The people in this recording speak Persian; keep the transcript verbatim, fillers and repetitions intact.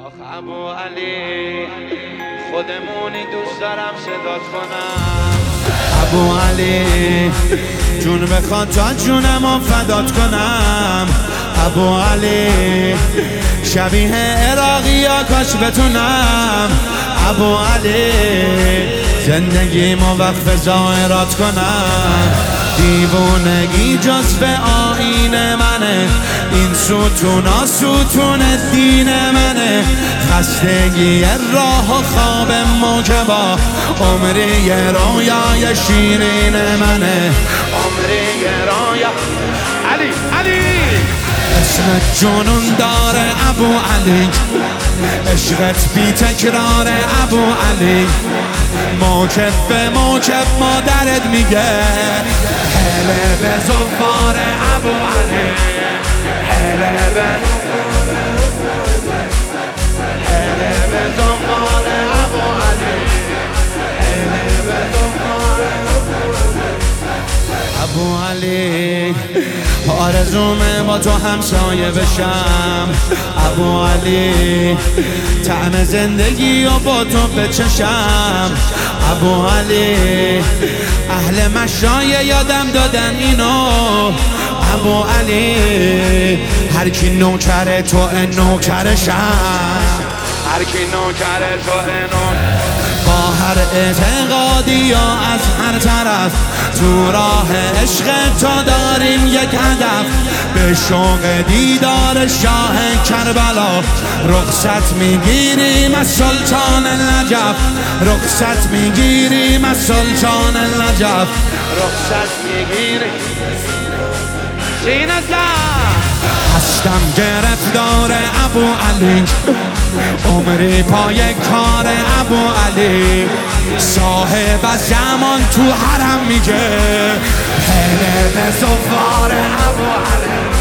آخ ابو علی خودمونی دوست دارم صدات کنم. ابو علی جون بخواد تا جونمو فدات کنم. ابو علی شبیه عراقی یا کاش بتونم. ابو علی زندگیمو وقف ظاهرات کنم. دیوونگی جزو آیین منه، این ستونا ستون دین منه. خستگی راه و خواب موجبا عمری رویای شیرین منه. عمری رویا علی علی اسمت جنون داره ابو علی، عشقت بی تکرار ابو علی. موکب به موکب مادرت میگه هله به زفار ابو علی. هله به هله به زفار ابو علی. هله به زفار ابو علی. آرزومه با تو همسایه بشم ابو علی. طعم زندگی و با تو بچشم ابو علی. اهل مشایه یادم دادن اینو ابو علی. هر کی نوکر تو نوکرشم. هر کی نوکر تو نوکرشم. با هر اعتقادی یا از هر طرف تو راه عشق تو داریم یک هدف. به شوق دیدار شاه کربلا رخصت میگیریم از سلطان نجف. رخصت میگیریم از سلطان نجف. رخصت میگیریم سینه هستم گرفتار ابو علی. عمری پای کار ابو علی. صاحب زمان تو حرم میگه هله به زفار ابو علی.